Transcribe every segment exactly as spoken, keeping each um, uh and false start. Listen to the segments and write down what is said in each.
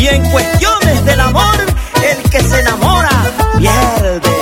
Y en cuestiones del amor, el que se enamora pierde.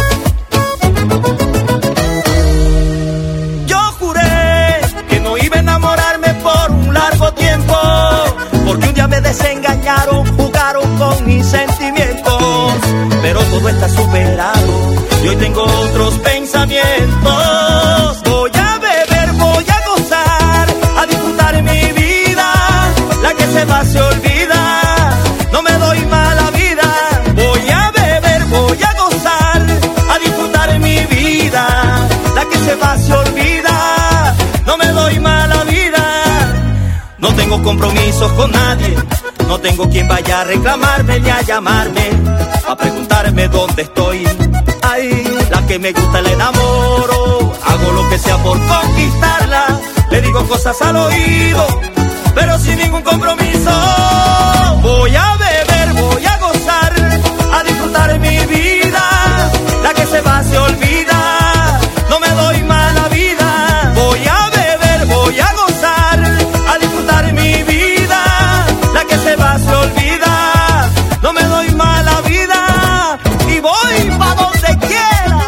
Yo juré que no iba a enamorarme por un largo tiempo, porque un día me desengañaron, jugaron con mis sentimientos. Pero todo está superado y hoy tengo otros pensamientos. Voy a beber, voy a gozar, a disfrutar mi vida. La que se va se olvida, no me doy mala vida. Voy a beber, voy a gozar, a disfrutar mi vida. La que se va se olvida, no me doy mala vida. No tengo compromisos con nadie, no tengo quien vaya a reclamarme ni a llamarme, a preguntarme dónde estoy. Ay, la que me gusta la enamoro, hago lo que sea por conquistarla. Le digo cosas al oído, pero sin ningún compromiso. Voy a beber, voy a gozar, a disfrutar mi vida. La que se va se olvida, no me doy mala vida. Voy a beber, voy a gozar, a disfrutar mi vida. La que se va se olvida, no me doy mala vida. Y voy pa' donde quiera.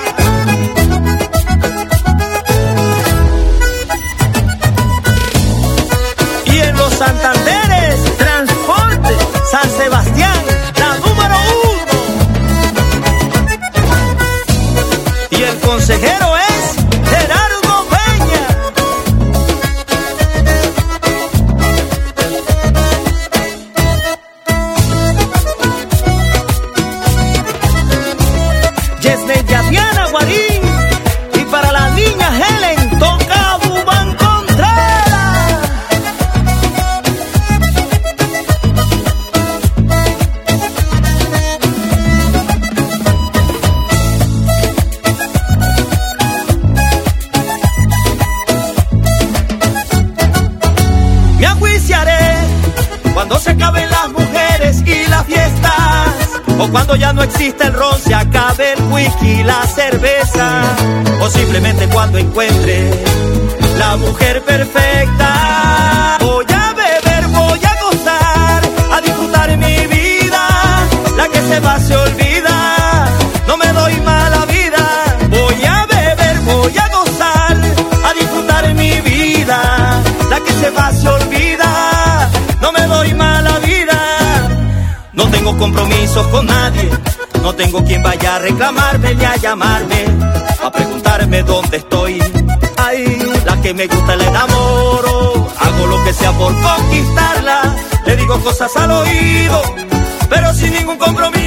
Y en los Santanderes, Transporte San Sebastián, la número uno. Y el consejero es Gerardo Peña. Yesne Yadiana Guarín. Y para la niña Helen toca Bubán Contreras. Me enjuiciaré cuando se acaben las mujeres y las fiestas, o cuando ya no existe el ron, se acabe el whisky y la cerveza, o simplemente cuando encuentre la mujer perfecta. Voy a beber, voy a gozar, a disfrutar mi vida. La que se va se olvida, no me doy mala vida. Voy a beber, voy a gozar, a disfrutar mi vida. La que se va se olvida, no me doy mala vida. No tengo compromisos con nadie, no tengo quien vaya a reclamarme ni a llamarme, a preguntarme dónde estoy. Ay, la que me gusta la enamoro, hago lo que sea por conquistarla. Le digo cosas al oído, pero sin ningún compromiso.